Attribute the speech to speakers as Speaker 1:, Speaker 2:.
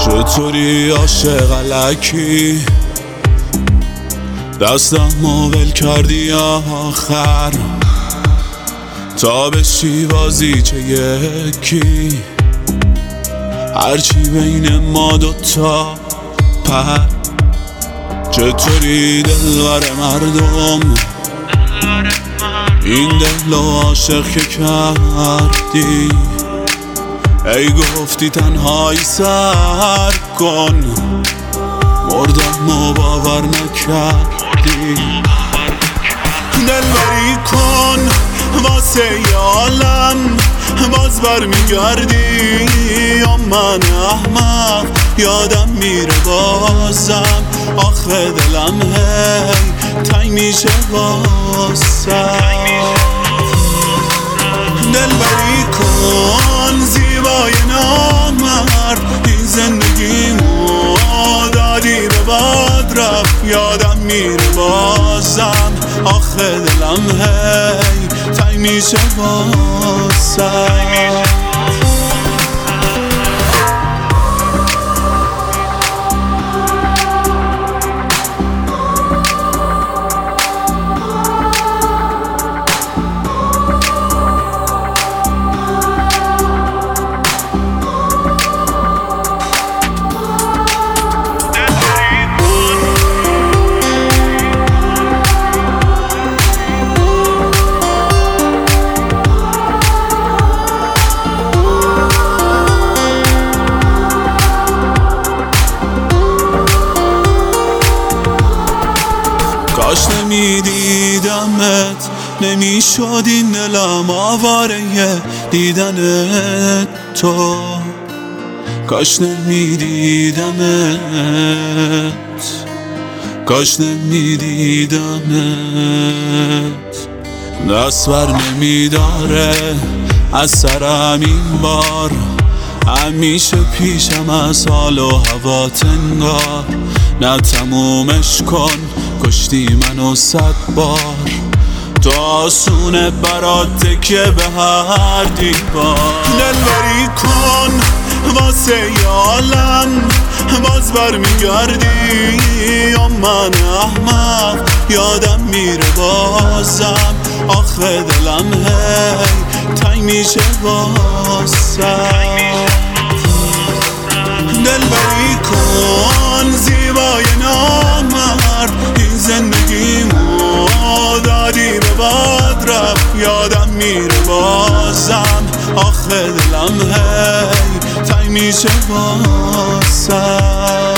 Speaker 1: چطوری عاشق الکی دستم ول کردی آخر تا بشی بازیچه یکی هرچی بین ما دوتا پر چطوری دلبر مردم این دلو عاشق که کردی ای گفتی تنهایی سر کن مردم و باور نکردی دلبری کن واسه عالم باز برمیگردی یا من احمق یادم میره بازم آخه دلم هی تنگ میشه واسم دلبری کن زیبای نامرد این زندگیمو دادی به باد رفت یادم میره بازم آخه دلم هی تنگ میشه واسم کاش نمیدیدمت نمیشد این دلم آواره دیدنت تو کاش نمیدیدمت کاش نمیدیدمت دست بر نمیداره از سرم این بار همیشه پیشم از حال و هوات انگار نه تمومش کن کشتی منو 100 بار تو آسونه برات تکیه به هر دیوار دلبری کن واسه عالم باز برمیگردی یا من احمق یادم میره بازم آخه دلم هی تنگ میشه واسم دلبری کن زیبای نامرد این زندگیمو دادی به باد رفت یادم میره بازم آخه دلم هی تنگ میشه واسم